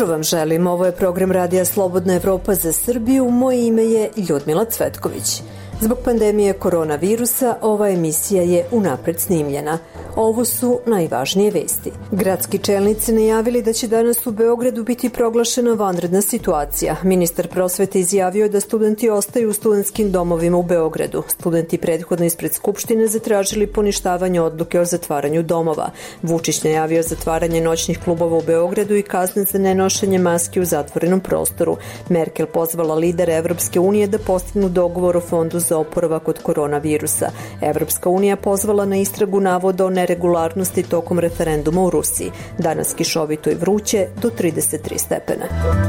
jutro vam želim. Ovo je program Radija Slobodna Evropa za Srbiju. Moje ime je Ljudmila Cvetković. Zbog pandemije koronavirusa ova emisija je unapred snimljena. Ovo su najvažnije vesti. Gradski čelnici najavili da će danas u Beogradu biti proglašena vanredna situacija. Ministar prosvete izjavio da studenti ostaju u studentskim domovima u Beogradu. Studenti prethodno ispred Skupštine zatražili poništavanje odluke o zatvaranju domova. Vučić najavio zatvaranje noćnih klubova u Beogradu i kazne za nenošenje maski u zatvorenom prostoru. Merkel pozvala lidere Evropske unije da postignu dogovor o fondu za oporavak od koronavirusa. Evropska unija pozvala na istragu navoda o neregularnosti tokom referenduma u Rusiji. Danas kišovito i vruće do 33 stepena.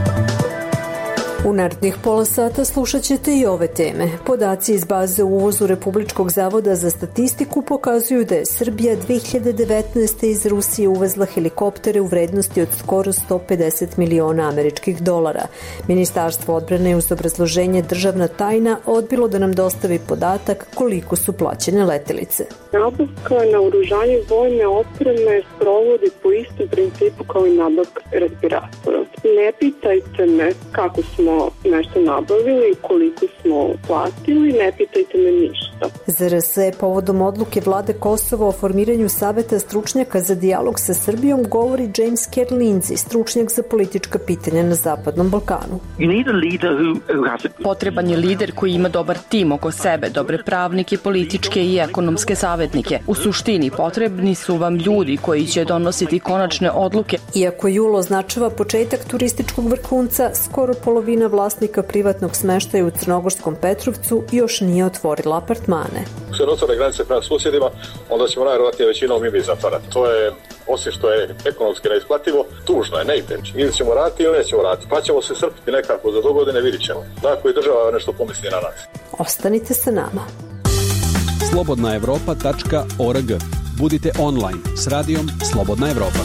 U narednih pola sata slušat ćete i ove teme. Podaci iz baze o uvozu Republičkog zavoda za statistiku pokazuju da je Srbija 2019. iz Rusije uvezla helikoptere u vrednosti od skoro 150 miliona američkih dolara. Ministarstvo odbrane je uz obrazloženje državna tajna odbilo da nam dostavi podatak koliko su plaćene letelice. Nabavka naoružanja vojne opreme sprovodi po istom principu kao i nabavka respiratora. Ne pitajte me kako smo nešto nabavili, koliko smo platili, ne pitajte me ništa. ZRS povodom odluke vlade Kosova o formiranju saveta stručnjaka za dijalog sa Srbijom govori James Kerr Lindsay, stručnjak za politička pitanja na Zapadnom Balkanu. Potreban je lider koji ima dobar tim oko sebe, dobre pravnike, političke i ekonomske savetnike. U suštini potrebni su vam ljudi koji će donositi konačne odluke. Iako jul označava početak turističkog vrhunca, skoro polovina vlasnika privatnog smeštaja u Crnogorskom Petrovcu još nije otvorila apartmane. Ako se otvore granice prema susjedima, onda ćemo najvjerojatnije većinom i mi zatvarati. To je, osim što je ekonomski neisplativo, tužno je, ne ide. Ili ćemo raditi ili nećemo raditi. Pa ćemo se srpiti nekako za dogodine, vidit ćemo. Tako i država nešto pomisli na nas. Ostanite sa nama. slobodnaevropa.org. Budite online s radijom Slobodna Evropa.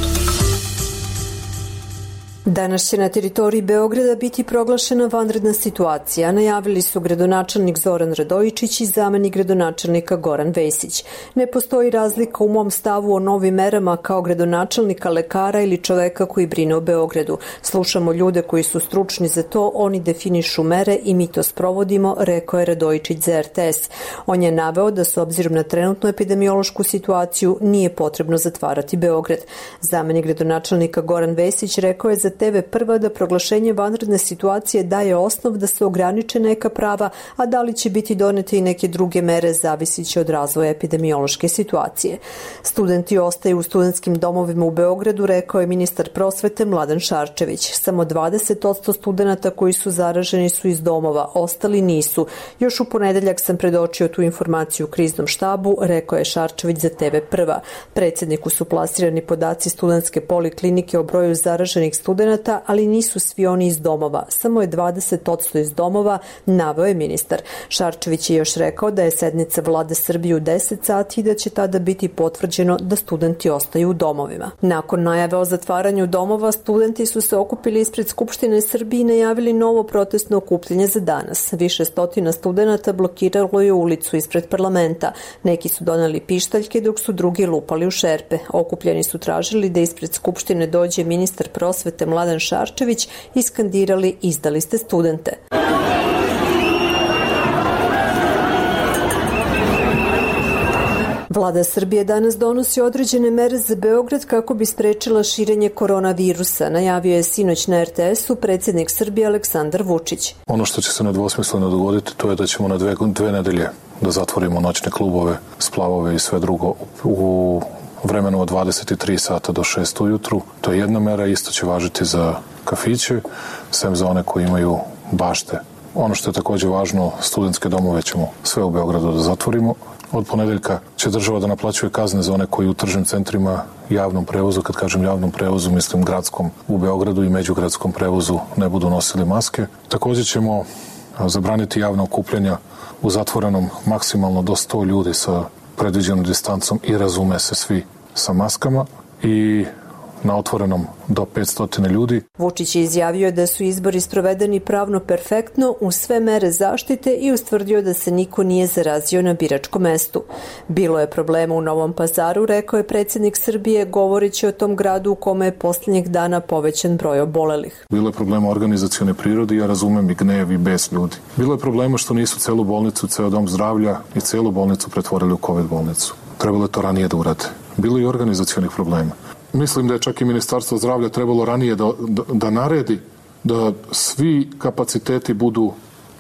Danas će na teritoriji Beograda biti proglašena vanredna situacija, najavili su gradonačelnik Zoran Radojičić i zamenik gradonačelnika Goran Vesić. Ne postoji razlika u mom stavu o novim merama kao gradonačelnika, lekara ili čoveka koji brine o Beogradu. Slušamo ljude koji su stručni za to, oni definišu mere i mi to sprovodimo, rekao je Radojičić za RTS. On je naveo da s obzirom na trenutnu epidemiološku situaciju nije potrebno zatvarati Beograd. Zamenik gradonačelnika Goran Vesić rekao je za TV Prva da proglašenje vanredne situacije daje osnov da se ograniče neka prava, a da li će biti donete i neke druge mere zavisiće od razvoja epidemiološke situacije. Studenti ostaju u studentskim domovima u Beogradu, rekao je ministar prosvete Mladen Šarčević. Samo 20% studenata koji su zaraženi su iz domova, ostali nisu. Još u ponedeljak sam predočio tu informaciju u kriznom štabu, rekao je Šarčević za TV Prva. Predsjedniku su plasirani podaci studentske poliklinike o broju zaraženih studenata, ali nisu svi oni iz domova. Samo je 20% iz domova, naveo je ministar. Šarčević je još rekao da je sednica vlade Srbije u 10 sati i da će tada biti potvrđeno da studenti ostaju u domovima. Nakon najave o zatvaranju domova, studenti su se okupili ispred Skupštine Srbije i najavili novo protestno okupljanje za danas. Više stotina studenata blokiralo je ulicu ispred parlamenta. Neki su doneli pištaljke dok su drugi lupali u šerpe. Okupljeni su tražili da ispred Skupštine dođe ministar prosvete Mladen Šarčević i skandirali izdali ste studente. Vlada Srbije danas donosi određene mere za Beograd kako bi sprečila širenje koronavirusa, najavio je sinoć na RTS-u predsjednik Srbije Aleksandar Vučić. Ono što će se nedvosmisleno dogoditi, to je da ćemo na dve nedelje da zatvorimo noćne klubove, splavove i sve drugo u vremenu od 23 sata do 6 ujutru. To je jedna mera, isto će važiti za kafiće, sem za one koji imaju bašte. Ono što je također važno, studentske domove ćemo sve u Beogradu da zatvorimo. Od ponedeljka će država da naplaćuje kazne za one koji u tržnim centrima javnom prevozu, kad kažem javnom prevozu, mislim gradskom u Beogradu i međugradskom prevozu ne budu nosili maske. Također ćemo zabraniti javna okupljanja u zatvorenom maksimalno do 100 ljudi sa predviđenom distancom i razume se svi sa maskama i na otvorenom do 500 ljudi. Vučić je izjavio da su izbori sprovedeni pravno perfektno uz sve mere zaštite i ustvrdio da se niko nije zarazio na biračkom mestu. Bilo je problema u Novom Pazaru, rekao je predsjednik Srbije, govoreći o tom gradu u kome je posljednjeg dana povećan broj obolelih. Bilo je problema organizacione prirode i ja razumem i gnev i bes ljudi. Bilo je problema što nisu celu bolnicu, ceo dom zdravlja i celu bolnicu pretvorili u COVID bolnicu. Trebalo je to ranije da urade. Bilo je i organizacionih problema. Mislim da je čak i Ministarstvo zdravlja trebalo ranije da naredi da svi kapaciteti budu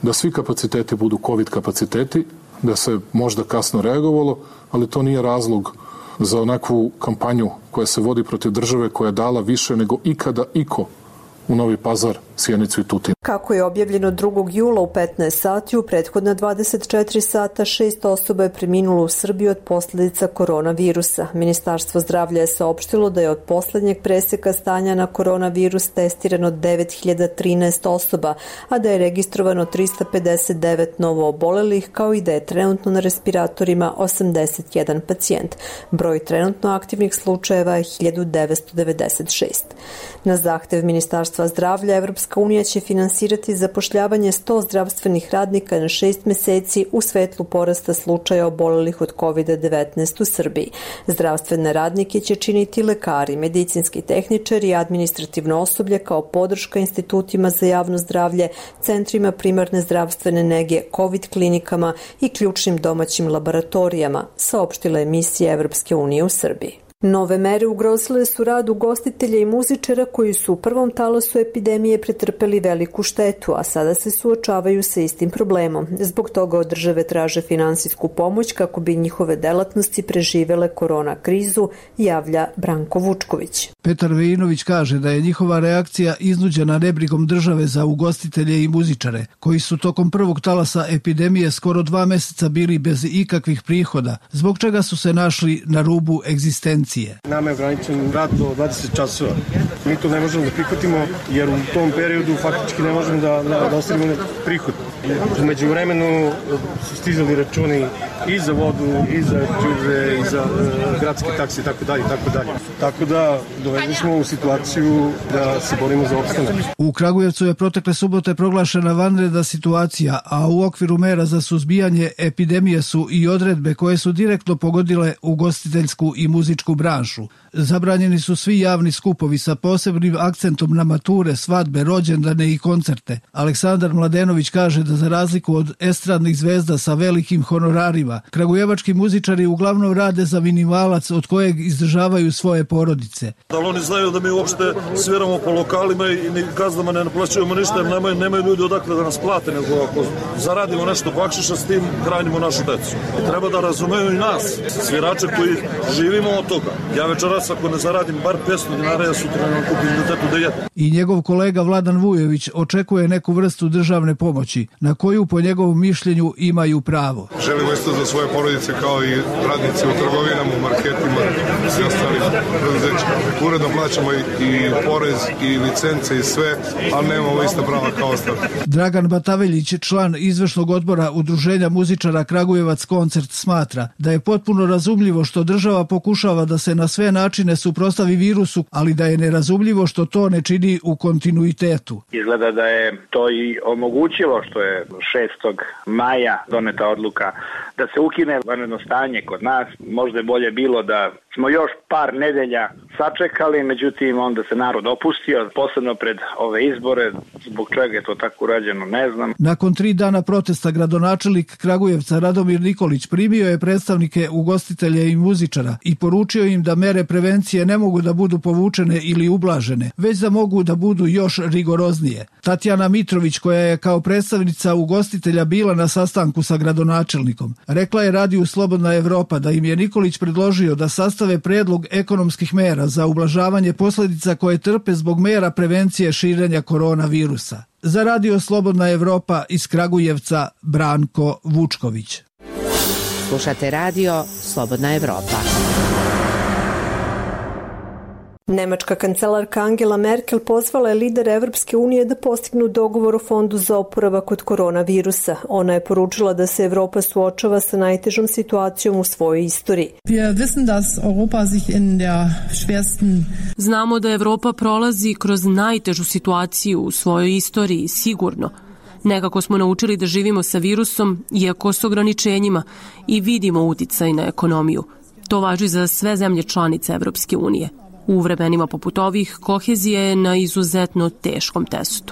COVID kapaciteti, da se možda kasno reagovalo, ali to nije razlog za onakvu kampanju koja se vodi protiv države koja je dala više nego ikada iko u Novi Pazar, Sjenicu i Tutin. Kako je objavljeno 2. jula u 15 sati, u prethodna 24 sata 6 osoba je preminulo u Srbiji od posljedica koronavirusa. Ministarstvo zdravlja je saopštilo da je od poslednjeg preseka stanja na koronavirus testirano 9013 osoba, a da je registrovano 359 novo obolelih, kao i da je trenutno na respiratorima 81 pacijent. Broj trenutno aktivnih slučajeva je 1996. Na zahtev Ministarstva zdravlja, Evropska unija će finansirati zapošljavanje 100 zdravstvenih radnika na 6 meseci u svetlu porasta slučaja obolelih od COVID-19 u Srbiji. Zdravstvene radnike će činiti lekari, medicinski tehničari i administrativno osoblje kao podrška institutima za javno zdravlje, centrima primarne zdravstvene nege, COVID klinikama i ključnim domaćim laboratorijama, saopštila je misija Evropske unije u Srbiji. Nove mere ugrozile su rad ugostitelja i muzičara koji su u prvom talasu epidemije pretrpeli veliku štetu, a sada se suočavaju sa istim problemom. Zbog toga od države traže finansijsku pomoć kako bi njihove delatnosti preživele korona krizu, javlja Branko Vučković. Petar Vejinović kaže da je njihova reakcija iznuđena nebrigom države za ugostitelje i muzičare, koji su tokom prvog talasa epidemije skoro 2 meseca bili bez ikakvih prihoda, zbog čega su se našli na rubu egzistencije. Nama je ograničen rad do 20 časova. Mi to ne možemo da prihvatimo jer u tom periodu faktički ne možemo da ostavimo prihod. Umeđu vremenu su stizali računi i za vodu, i za đubre, i za gradske takse itd. Tako da dovedeni smo u situaciju da se borimo za opstanak. U Kragujevcu je protekle subote proglašena vanredna situacija, a u okviru mera za suzbijanje epidemije su i odredbe koje su direktno pogodile ugostiteljsku i muzičku branšu. Zabranjeni su svi javni skupovi sa posebnim akcentom na mature, svadbe, rođendane i koncerte. Aleksandar Mladenović kaže da za razliku od estradnih zvezda sa velikim honorarima, kragujevački muzičari uglavnom rade za minimalac od kojeg izdržavaju svoje porodice. Da li oni znaju da mi uopšte sviramo po lokalima i ni gazdama ne naplaćujemo ništa, jer nemaju ljudi odakle da nas plate, nego ako zaradimo nešto bakšiša, s tim hranimo našu decu. Treba da razumeju i nas, svirače koji živimo od toga. Ja večeras ako ne zaradim bar 500 dinara, ja sutra ne kupim detetu da jedem. I njegov kolega Vladan Vujović očekuje neku vrstu državne pomoći, na koju po njegovom mišljenju imaju pravo. Želimo isto za svoje porodice kao i radnici u trgovinama, u marketima i svi ostali preduzeća. Uredno plaćamo i porez i licence i sve, ali nemamo ista prava kao ostali. Dragan Bataveljić, član izvršnog odbora Udruženja muzičara Kragujevac koncert, smatra da je potpuno razumljivo što država pokušava da se na sve načine suprotstavi virusu, ali da je nerazumljivo što to ne čini u kontinuitetu. Izgleda da je to i omogućilo što je 6. maja doneta odluka da se ukine vanredno stanje kod nas. Možda je bolje bilo da smo još par nedelja sačekali, međutim onda se narod opustio, posebno pred ove izbore. Zbog čega je to tako urađeno, ne znam. Nakon 3 dana protesta gradonačelnik Kragujevca Radomir Nikolić primio je predstavnike ugostitelja i muzičara i poručio im da mere prevencije ne mogu da budu povučene ili ublažene, već da mogu da budu još rigoroznije. Tatjana Mitrović, koja je kao predstavnica ugostitelja bila na sastanku sa gradonačelnikom, rekla je radiju Slobodna Evropa da im je Nikolić predložio da sastave predlog ekonomskih mera za ublažavanje posljedica koje trpe zbog mera prevencije širenja koronavirusa. Za radio Slobodna Evropa iz Kragujevca, Branko Vučković. Slušate radio Slobodna Evropa. Nemačka kancelarka Angela Merkel pozvala je lidere Evropske unije da postignu dogovor o fondu za oporavak od koronavirusa. Ona je poručila da se Evropa suočava sa najtežom situacijom u svojoj istoriji. Znamo da Evropa prolazi kroz najtežu situaciju u svojoj istoriji, sigurno. Nekako smo naučili da živimo sa virusom, iako s ograničenjima, i vidimo uticaj na ekonomiju. To važi za sve zemlje članice Evropske unije. U vremenima poput ovih, kohezija je na izuzetno teškom testu.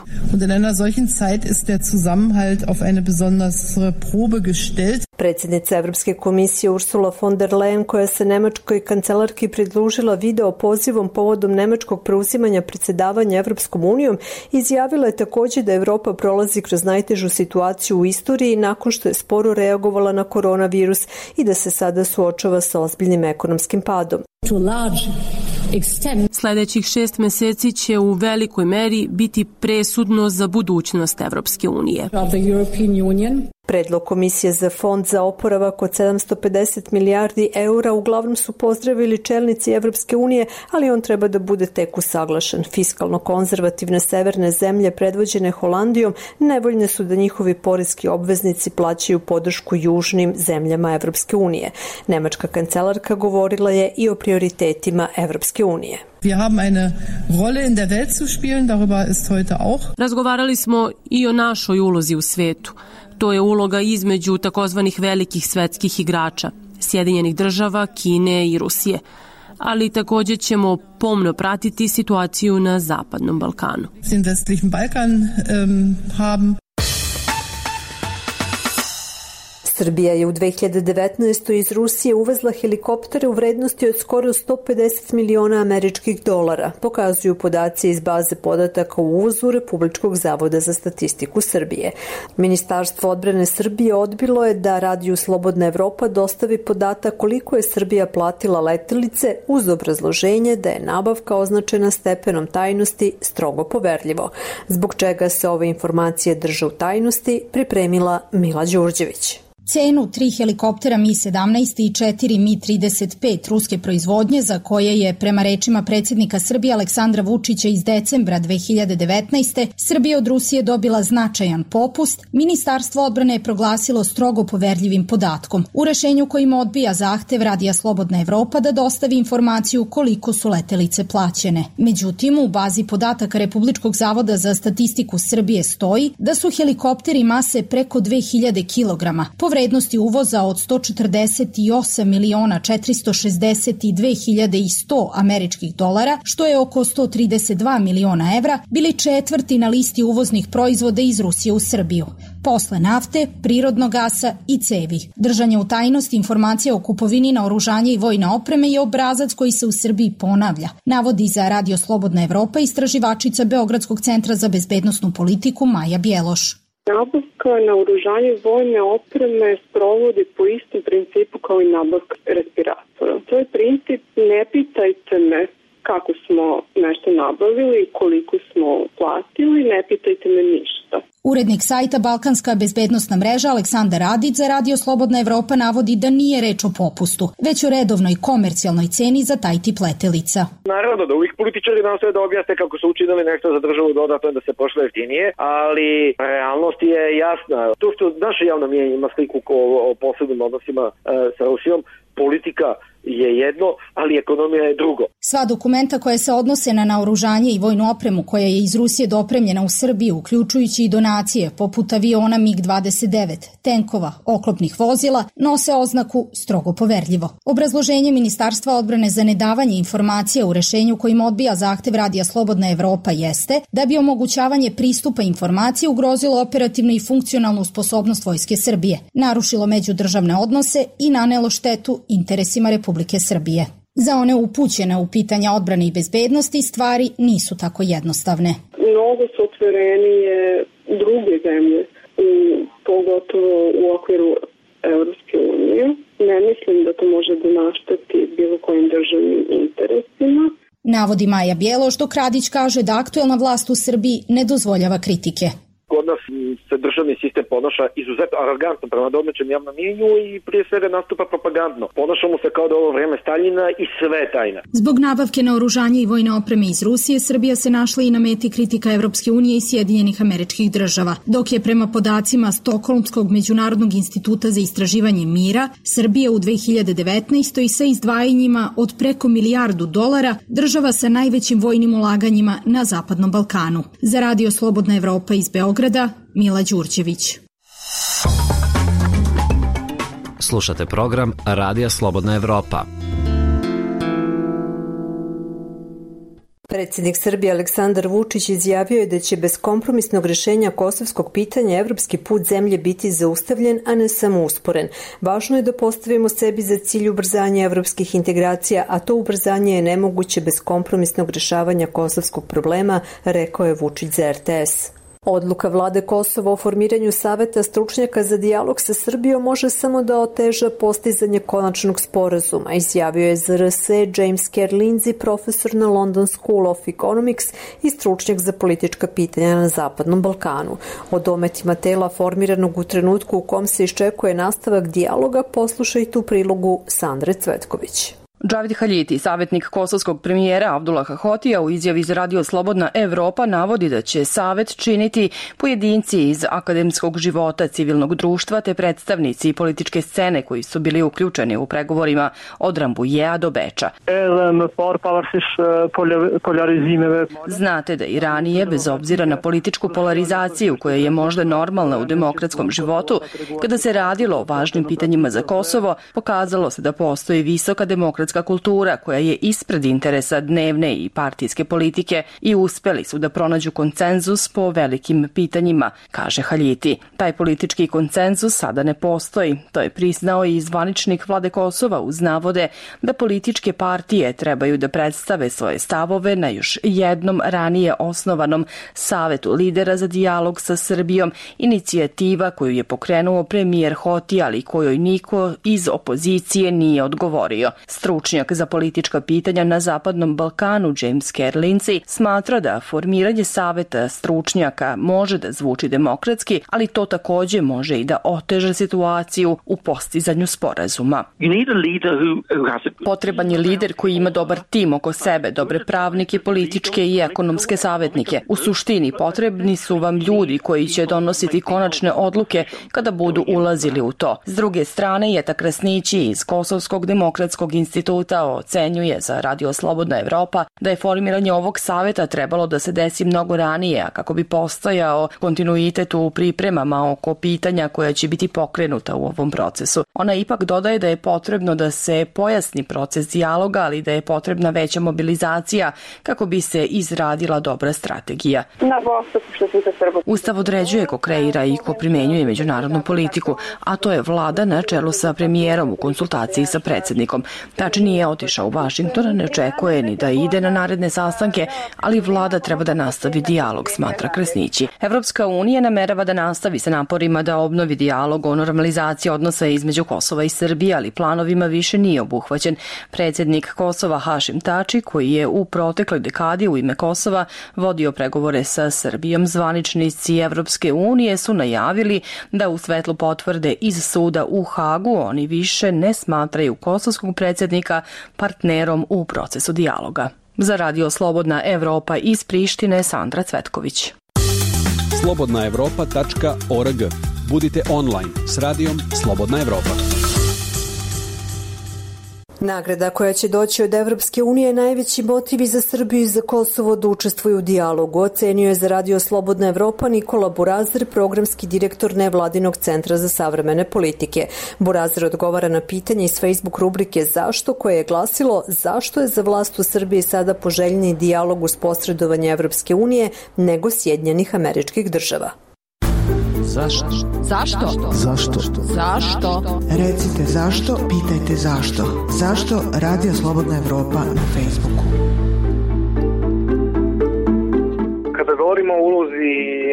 Predsjednica Evropske komisije Ursula von der Leyen, koja se nemačkoj kancelarki pridružila video pozivom povodom nemačkog preuzimanja predsjedavanja Evropskom unijom, izjavila je također da Evropa prolazi kroz najtežu situaciju u istoriji nakon što je sporo reagovala na koronavirus i da se sada suočava sa ozbiljnim ekonomskim padom. Sljedećih 6 meseci će u velikoj meri biti presudno za budućnost Evropske unije. Predlog Komisije za fond za oporavak od 750 milijardi eura uglavnom su pozdravili čelnici Evropske unije, ali on treba da bude tek usaglašen. Fiskalno konzervativne severne zemlje predvođene Holandijom nevoljne su da njihovi poreski obveznici plaćaju podršku južnim zemljama Evropske unije. Nemačka kancelarka govorila je i o prioritetima Evropske unije. Razgovarali smo i o našoj ulozi u svetu. To je uloga između takozvanih velikih svetskih igrača, Sjedinjenih država, Kine i Rusije. Ali također ćemo pomno pratiti situaciju na Zapadnom Balkanu. Srbija je u 2019. iz Rusije uvezla helikoptere u vrednosti od skoro 150 miliona američkih dolara, pokazuju podaci iz baze podataka o uvozu Republičkog zavoda za statistiku Srbije. Ministarstvo odbrane Srbije odbilo je da Radiju Slobodna Evropa dostavi podatak koliko je Srbija platila letelice uz obrazloženje da je nabavka označena stepenom tajnosti strogo poverljivo. Zbog čega se ove informacije drže u tajnosti, pripremila Mila Đurđević. Cenu 3 helikoptera Mi-17 i 4 Mi-35 ruske proizvodnje, za koje je, prema rečima predsjednika Srbije Aleksandra Vučića iz decembra 2019. Srbija od Rusije dobila značajan popust, Ministarstvo odbrane je proglasilo strogo poverljivim podatkom. U rešenju kojim odbija zahtev Radija Slobodna Evropa da dostavi informaciju koliko su letelice plaćene. Međutim, u bazi podataka Republičkog zavoda za statistiku Srbije stoji da su helikopteri mase preko 2000 kilograma, vrednosti uvoza od 148.462.100 američkih dolara, što je oko 132 miliona evra, bili četvrti na listi uvoznih proizvoda iz Rusije u Srbiju. Posle nafte, prirodnog gasa i cevi. Držanje u tajnosti informacija o kupovini naoružanja i vojne opreme je obrazac koji se u Srbiji ponavlja, navodi za Radio Slobodna Evropa istraživačica Beogradskog centra za bezbednosnu politiku Maja Bjeloš. Nabavka naoružanja i vojne opreme sprovodi po istom principu kao i nabavka respiratora. To je princip ne pitajte me kako smo nešto nabavili, koliko smo platili, ne pitajte me ništa. Urednik sajta Balkanska bezbednosna mreža Aleksandar Radić za Radio Slobodna Evropa navodi da nije reč o popustu, već o redovnoj komercijalnoj ceni za taj tip letelica. Naravno da uvijek političari nam sve da objasne kako su učinili nešto za državu dodatno da se pošle jeftinije, ali realnost je jasna. To što naše javno mnijenje ima sliku o posebnim odnosima sa Rusijom, politika je jedno, ali ekonomija je drugo. Sva dokumenta koja se odnose na naoružanje i vojnu opremu koja je iz Rusije dopremljena u Srbiju, uključujući i donacije poput aviona MiG-29, tenkova, oklopnih vozila, nose oznaku strogo poverljivo. Obrazloženje Ministarstva odbrane za nedavanje informacija u rešenju kojim odbija zahtev Radija Slobodna Evropa jeste da bi omogućavanje pristupa informacije ugrozilo operativnu i funkcionalnu sposobnost Vojske Srbije, narušilo međudržavne odnose i nanelo štetu interesima Republike Srbije. Za one upućene u pitanja odbrane i bezbednosti stvari nisu tako jednostavne. Mnogo su otvorenije druge zemlje, pogotovo u okviru Evropske unije. Ne mislim da to može da našteti bilo kojim državnim interesima. Navodi Maja Bjeloš, dok Radić kaže da aktuelna vlast u Srbiji ne dozvoljava kritike. Kod nas se državni sistem ponaša izuzetno arogantno prema domaćem javnom mnijenju i prije svega nastupa propagandno. Ponaša mu se kao da ovo vreme Staljina i sve je tajna. Zbog nabavke naoružanja i vojne opreme iz Rusije, Srbija se našla i na meti kritika Evropske unije i Sjedinjenih Američkih Država, dok je prema podacima Stokholmskog međunarodnog instituta za istraživanje mira, Srbija u 2019. i sa izdvajanjima od preko $1 milijardu država sa najvećim vojnim ulaganjima na Zapadnom Balkanu. Za Radio Slobodna Evropa iz Beograda, Mila Đurđević. Slušate program Radija Slobodna Evropa. Predsjednik Srbije Aleksandar Vučić izjavio je da će bez kompromisnog rješenja kosovskog pitanja evropski put zemlje biti zaustavljen, a ne samo usporen. Važno je da postavimo sebi za cilj ubrzanje evropskih integracija, a to ubrzanje je nemoguće bez kompromisnog rješavanja kosovskog problema, rekao je Vučić za RTS. Odluka vlade Kosova o formiranju saveta stručnjaka za dijalog sa Srbijom može samo da oteža postizanje konačnog sporazuma, izjavio je za RS James Kerr Lindsay, profesor na London School of Economics i stručnjak za politička pitanja na Zapadnom Balkanu. O dometima tela formiranog u trenutku u kom se iščekuje nastavak dijaloga poslušajte u prilogu Sandre Cvetković. Džavid Haljiti, savjetnik kosovskog premijera Abdullaha Hotija, u izjavi za Radio Slobodna Evropa navodi da će savet činiti pojedinci iz akademskog života, civilnog društva te predstavnici političke scene koji su bili uključeni u pregovorima od Rambujea do Beča. Znate da i ranije, bez obzira na političku polarizaciju koja je možda normalna u demokratskom životu, kada se radilo o važnim pitanjima za Kosovo, pokazalo se da postoji visoka demokratska kultura koja je ispred interesa dnevne i partijske politike i uspeli su da pronađu konsenzus po velikim pitanjima, kaže Haljiti. Taj politički konsenzus sada ne postoji. To je priznao i zvaničnik vlade Kosova uz navode da političke partije trebaju da predstave svoje stavove na još jednom ranije osnovanom savetu lidera za dijalog sa Srbijom, inicijativa koju je pokrenuo premijer Hoti, ali kojoj niko iz opozicije nije odgovorio. Stručnjak za politička pitanja na Zapadnom Balkanu James Kerr Lindsay smatra da formiranje saveta stručnjaka može da zvuči demokratski, ali to takođe može i da oteža situaciju u postizanju sporazuma. Potreban je lider koji ima dobar tim oko sebe, dobre pravnike, političke i ekonomske savjetnike. U suštini potrebni su vam ljudi koji će donositi konačne odluke kada budu ulazili u to. S druge strane, Jeta Krasnići iz Kosovskog demokratskog instituta ocenjuje za Radio Slobodna Evropa da je formiranje ovog saveta trebalo da se desi mnogo ranije, a kako bi postojao kontinuitet u pripremama oko pitanja koja će biti pokrenuta u ovom procesu. Ona ipak dodaje da je potrebno da se pojasni proces dijaloga, ali da je potrebna veća mobilizacija kako bi se izradila dobra strategija. Ustav određuje ko kreira i ko primenjuje međunarodnu politiku, a to je vlada na čelu sa premijerom u konsultaciji sa predsjednikom. Tači nije otišao u Vašington, ne očekuje ni da ide na naredne sastanke, ali vlada treba da nastavi dijalog, smatra Krasnići. Evropska unija namerava da nastavi sa naporima da obnovi dijalog o normalizaciji odnosa između Kosova i Srbije, ali planovima više nije obuhvaćen. Predsjednik Kosova Hašim Tači, koji je u protekloj dekadi u ime Kosova vodio pregovore sa Srbijom, zvaničnici Evropske unije su najavili da u svetlu potvrde iz suda u Hagu oni više ne smatraju kosovskog predsjednika partnerom u procesu dijaloga. Za Radio Slobodna Evropa iz Prištine, Sandra Cvetković. slobodnaevropa.org. Budite online s Radijom Slobodna Evropa. Nagrada koja će doći od Evropske unije je najveći motiv i za Srbiju i za Kosovo da učestvuju u dijalogu, ocenio je za Radio Slobodna Evropa Nikola Burazer, programski direktor Nevladinog centra za savremene politike. Burazer odgovara na pitanje iz Facebook rubrike Zašto, koje je glasilo zašto je za vlast u Srbiji sada poželjniji dijalog uz posredovanje Evropske unije nego Sjedinjenih Američkih Država. Zašto? Zašto? Zašto? Zašto? Recite zašto, pitajte zašto. Zašto Radio Slobodna Evropa na Facebooku? Kada govorimo o ulozi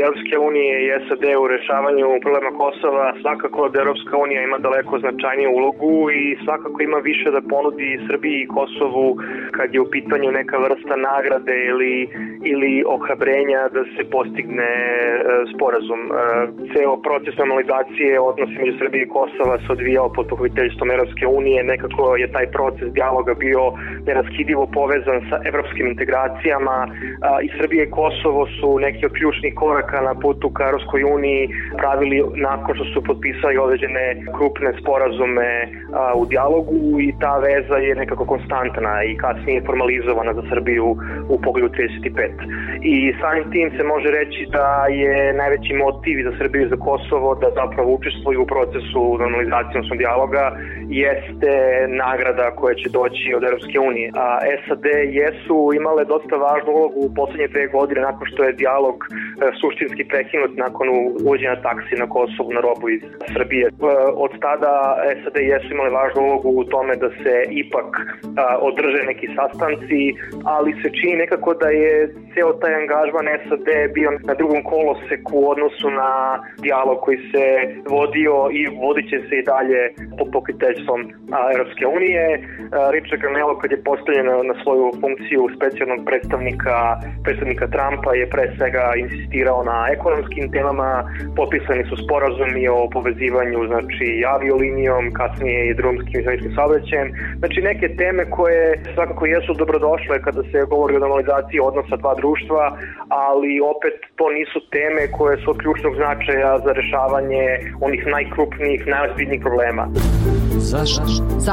Evropske unije i SAD u rešavanju problema Kosova, svakako da Evropska unija ima daleko značajniju ulogu i svakako ima više da ponudi Srbiji i Kosovu kad je u pitanju neka vrsta nagrade ili ohrabrenja da se postigne sporazum. Ceo proces normalizacije odnosa među Srbije i Kosova se odvijao pod pokroviteljstvom Evropske unije. Nekako je taj proces dijaloga bio neraskidivo povezan sa evropskim integracijama i Srbija i Kosovo su neki od ključnih koraka na putu ka Evropskoj uniji pravili nakon što su potpisali određene krupne sporazume u dijalogu i ta veza je nekako konstantna i kasnije formalizovana za Srbiju u poglavlju 35. I samim tim se može reći da je najveći motiv za Srbiju i za Kosovo da zapravo učestvuju u procesu normalizacije odnosno dijaloga jeste nagrada koja će doći od Evropske unije. A SAD jesu imale dosta važnu ulogu u poslednje 2 godine nakon što je dijalog suštinski prekinut nakon uvođenja taksi na Kosovu na robu iz Srbije. Od tada SAD jesu imale važnu ulogu u tome da se ipak održe neki sastanci, ali se čini nekako da je ceo taj angažman SAD bio na drugom koloseku u odnosu na dijalog koji se vodio i vodit će se i dalje pod pokroviteljstvom Evropske unije. Richard Granello kad je postavljen na svoju funkciju specijalnog predstavnika Trumpa je pre svega insistirao na ekonomskim temama, potpisani su sporazumi o povezivanju znači aviolinijom, kasnije i drumskim i železničkim saobraćajem. Znači neke teme koje svakako jesu dobrodošle kada se govori o normalizaciji odnosa dva društva, ali opet to nisu teme koje su od ključnog značaja za rešavanje onih najkrupnijih, najozbiljnijih problema. Zašto?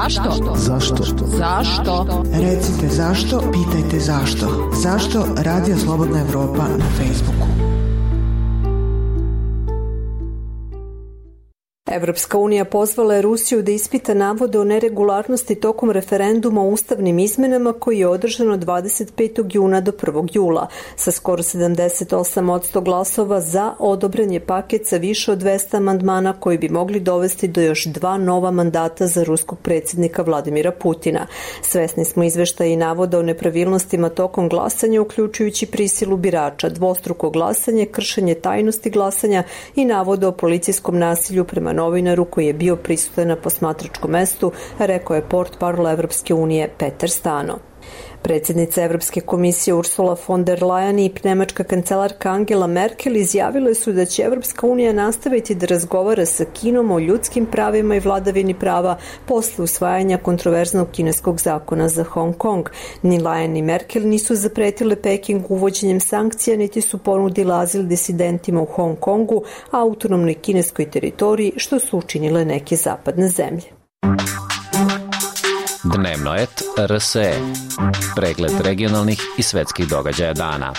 Recite zašto, pitajte zašto. Zašto Radio Slobodna Evropa na Facebooku? Evropska unija pozvala je Rusiju da ispita navode o neregularnosti tokom referenduma o ustavnim izmenama koji je održano 25. juna do 1. jula. Sa skoro 78% glasova za odobren je paket sa više od 200 amandmana koji bi mogli dovesti do još 2 nova mandata za ruskog predsjednika Vladimira Putina. Svesni smo izveštaja i navoda o nepravilnostima tokom glasanja, uključujući prisilu birača, dvostruko glasanje, kršenje tajnosti glasanja i navoda o policijskom nasilju prema novinaru koji je bio prisutan na posmatračkom mestu, rekao je portparol Evropske unije Peter Stano. Predsjednica Evropske komisije Ursula von der Leyen i nemačka kancelarka Angela Merkel izjavile su da će Evropska unija nastaviti da razgovara sa Kinom o ljudskim pravima i vladavini prava posle usvajanja kontroverznog kineskog zakona za Hong Kong. Ni Leyen ni Merkel nisu zapretile Pekingu uvođenjem sankcija, niti su ponudile azil disidentima u Hong Kongu, autonomnoj kineskoj teritoriji, što su učinile neke zapadne zemlje. Dnevno et RSE. Pregled regionalnih i svetskih događaja dana.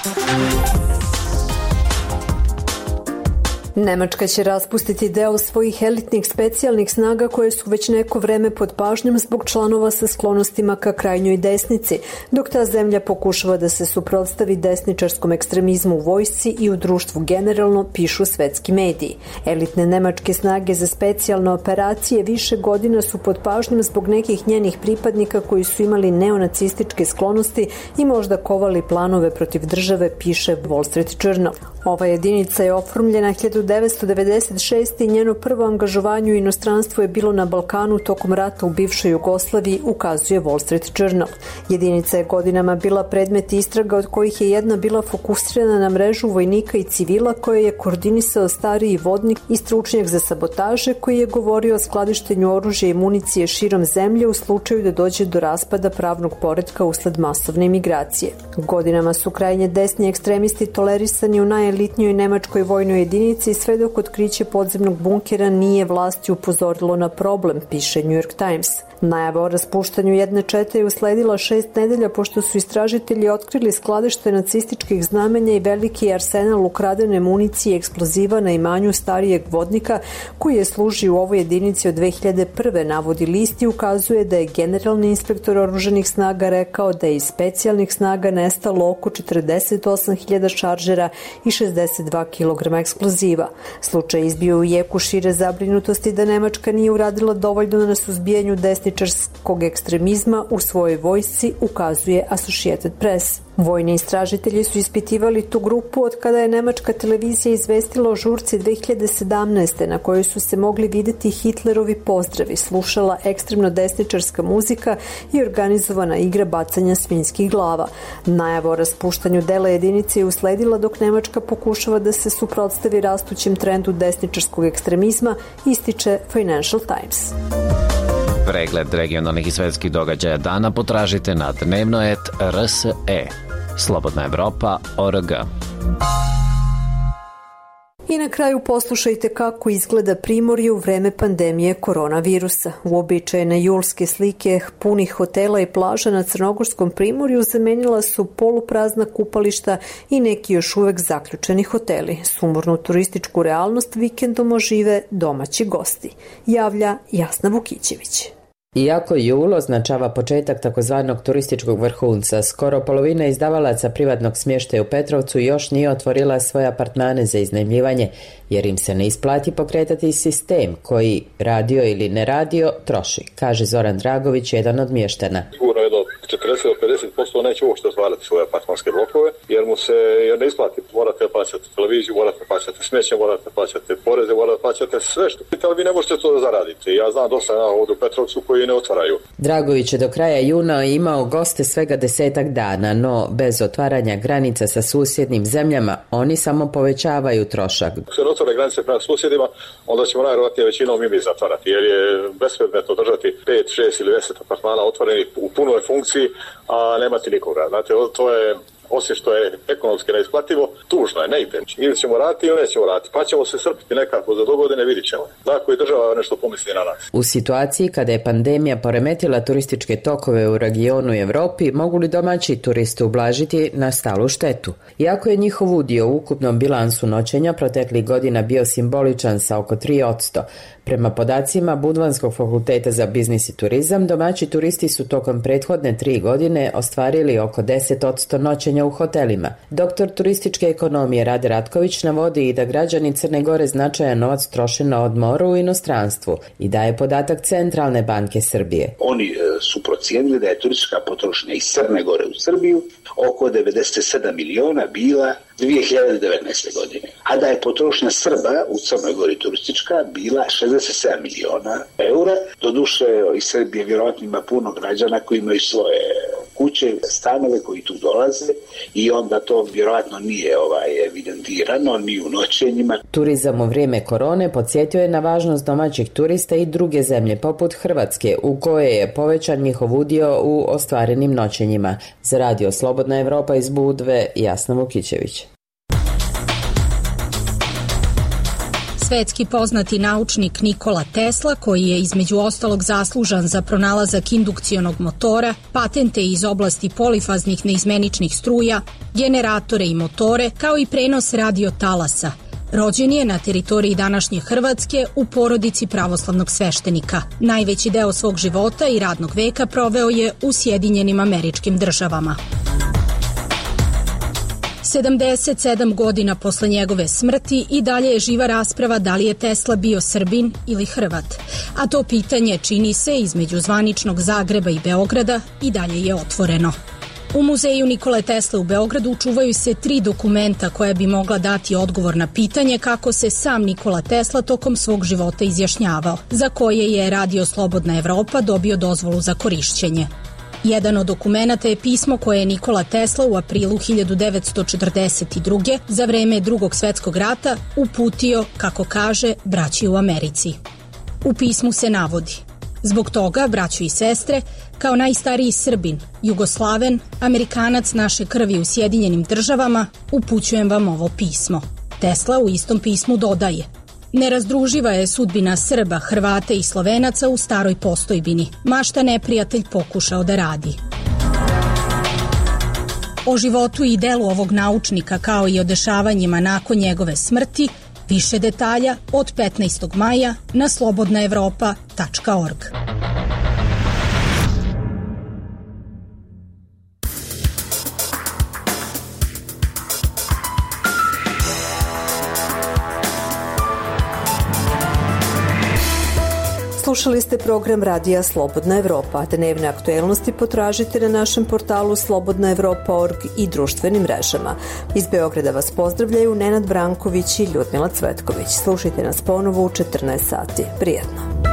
Nemačka će raspustiti deo svojih elitnih specijalnih snaga koje su već neko vreme pod pažnjom zbog članova sa sklonostima ka krajnjoj desnici, dok ta zemlja pokušava da se suprotstavi desničarskom ekstremizmu u vojsci i u društvu generalno, pišu svetski mediji. Elitne nemačke snage za specijalne operacije više godina su pod pažnjom zbog nekih njenih pripadnika koji su imali neonacističke sklonosti i možda kovali planove protiv države, piše Wall Street Journal. Ova jedinica je oformljena 1996. i njeno prvo angažovanje u inostranstvu je bilo na Balkanu tokom rata u bivšoj Jugoslaviji, ukazuje Wall Street Journal. Jedinica je godinama bila predmet istraga od kojih je jedna bila fokusirana na mrežu vojnika i civila koje je koordinisao stariji vodnik i stručnjak za sabotaže koji je govorio o skladištenju oružja i municije širom zemlje u slučaju da dođe do raspada pravnog poretka usled masovne imigracije. Godinama su krajnje desni ekstremisti tolerisani u najelitnijoj nemačkoj vojnoj jedinici sve dok otkriće podzemnog bunkera nije vlasti upozorilo na problem, piše New York Times. Najava o raspuštanju jedne čete je usledila 6 nedelja pošto su istražitelji otkrili skladište nacističkih znamenja i veliki arsenal ukradene municije i eksploziva na imanju starijeg vodnika koji je služio u ovoj jedinici od 2001. navodi list i ukazuje da je generalni inspektor oružanih snaga rekao da je iz specijalnih snaga nestalo oko 48.000 šaržera i 62 kg eksploziva. Slučaj izbio u jeku šire zabrinutosti da Nemačka nije uradila dovoljno na suzbijanju desničkih desničarskog ekstremizma u svojoj vojsci, ukazuje Associated Press. Vojni istražitelji su ispitivali tu grupu od kada je nemačka televizija izvestila o žurci 2017. na kojoj su se mogli videti Hitlerovi pozdravi, slušala ekstremno desničarska muzika i organizovana igra bacanja svinjskih glava. Najava o raspuštanju dela jedinice je usledila dok Nemačka pokušava da se suprotstavi rastućem trendu desničarskog ekstremizma, ističe Financial Times. Pregled regionalnih i svetskih događaja dana potražite na dnevnoet.rse. Slobodna Evropa.org. I na kraju poslušajte kako izgleda Primorje u vreme pandemije koronavirusa. Uobičajene julske slike punih hotela i plaža na Crnogorskom Primorju zamenila su poluprazna kupališta i neki još uvek zaključeni hoteli. Sumornu turističku realnost vikendom ožive domaći gosti. Javlja Jasna Vukićević. Iako jul označava početak takozvanog turističkog vrhunca, skoro polovina izdavalaca privatnog smještaja u Petrovcu još nije otvorila svoje apartmane za iznajmljivanje, jer im se ne isplati pokretati sistem koji, radio ili ne radio, troši, kaže Zoran Dragović, jedan od mještana. Sigurno jedno 40-50% neće uopšte otvarati svoje apartmanske blokove, jer ne isplati. Morate plaćati televiziju, morate plaćati smeće, morate plaćati poreze, morate plaćati sve što. Ali vi ne možete to zaraditi. Ja znam dosta ovdje u Petrovcu koji ne otvaraju. Dragović je do kraja juna imao goste svega 10 dana, no bez otvaranja granica sa susjednim zemljama, oni samo povećavaju trošak. Ako se ne otvore granice prema susjedima, onda ćemo najvjerojatnije većinom i mi zatvarati, jer je bespredmetno držati 5, 6 ili 10 apartmana otvorenih u punoj funkciji, a nemati nikoga. Znate, to je, osim što je ekonomski neisplativo, tužno je, ne ide. Ili ćemo raditi ili nećemo raditi, pa ćemo se srpiti nekako za dogodine, vidit ćemo. Tako i država nešto pomisli na nas. U situaciji kada je pandemija poremetila turističke tokove u regionu i Evropi, mogu li domaći turisti ublažiti nastalu štetu? Iako je njihov udio u ukupnom bilansu noćenja proteklih godina bio simboličan sa oko 3%, prema podacima Budvanskog fakulteta za biznis i turizam, domaći turisti su tokom prethodne 3 godine ostvarili oko 10% noćenja u hotelima. Doktor turističke ekonomije Rade Ratković navodi i da građani Crne Gore značajan novac troše na odmoru u inostranstvu i daje podatak Centralne banke Srbije. Oni su procijenili da je turistička potrošnja iz Crne Gore u Srbiju oko 97 miliona bila 2019. godine, a da je potrošnja Srba u Crnoj Gori turistička bila 67 miliona eura. Doduše, iz Srbije vjerojatno ima puno građana koji imaju svoje kuće, stanove koji tu dolaze i onda to vjerojatno nije evidentirano ni u noćenjima. Turizam u vrijeme korone podsjetio je na važnost domaćih turista i druge zemlje poput Hrvatske, u kojoj je povećan njihov udio u ostvarenim noćenjima. Za radio Slobodna Evropa iz Budve, Jasna Vukićević. Svetski poznati naučnik Nikola Tesla, koji je između ostalog zaslužan za pronalazak indukcionog motora, patente iz oblasti polifaznih neizmeničnih struja, generatore i motore, kao i prenos radiotalasa, rođen je na teritoriji današnje Hrvatske u porodici pravoslavnog sveštenika. Najveći deo svog života i radnog veka proveo je u Sjedinjenim Američkim Državama. 77 godina posle njegove smrti i dalje je živa rasprava da li je Tesla bio Srbin ili Hrvat. A to pitanje, čini se, između zvaničnog Zagreba i Beograda i dalje je otvoreno. U muzeju Nikole Tesle u Beogradu čuvaju se 3 dokumenta koja bi mogla dati odgovor na pitanje kako se sam Nikola Tesla tokom svog života izjašnjavao, za koje je Radio Slobodna Evropa dobio dozvolu za korišćenje. Jedan od dokumenata je pismo koje je Nikola Tesla u aprilu 1942. za vreme Drugog svjetskog rata uputio, kako kaže, braći u Americi. U pismu se navodi: zbog toga, braćo i sestre, kao najstariji Srbin, Jugoslaven, Amerikanac naše krvi u Sjedinjenim Državama, upućujem vam ovo pismo. Tesla u istom pismu dodaje: nerazdruživa je sudbina Srba, Hrvata i Slovenaca u staroj postojbini, ma šta neprijatelj pokušao da radi. O životu i delu ovog naučnika, kao i o dešavanjima nakon njegove smrti, više detalja od 15. maja na slobodnaevropa.org. Slušali ste program Radija Slobodna Evropa. Dnevne aktuelnosti potražite na našem portalu slobodnaevropa.org i društvenim mrežama. Iz Beograda vas pozdravljaju Nenad Branković i Ljudmila Cvetković. Slušajte nas ponovo u 14 sati. Prijetno.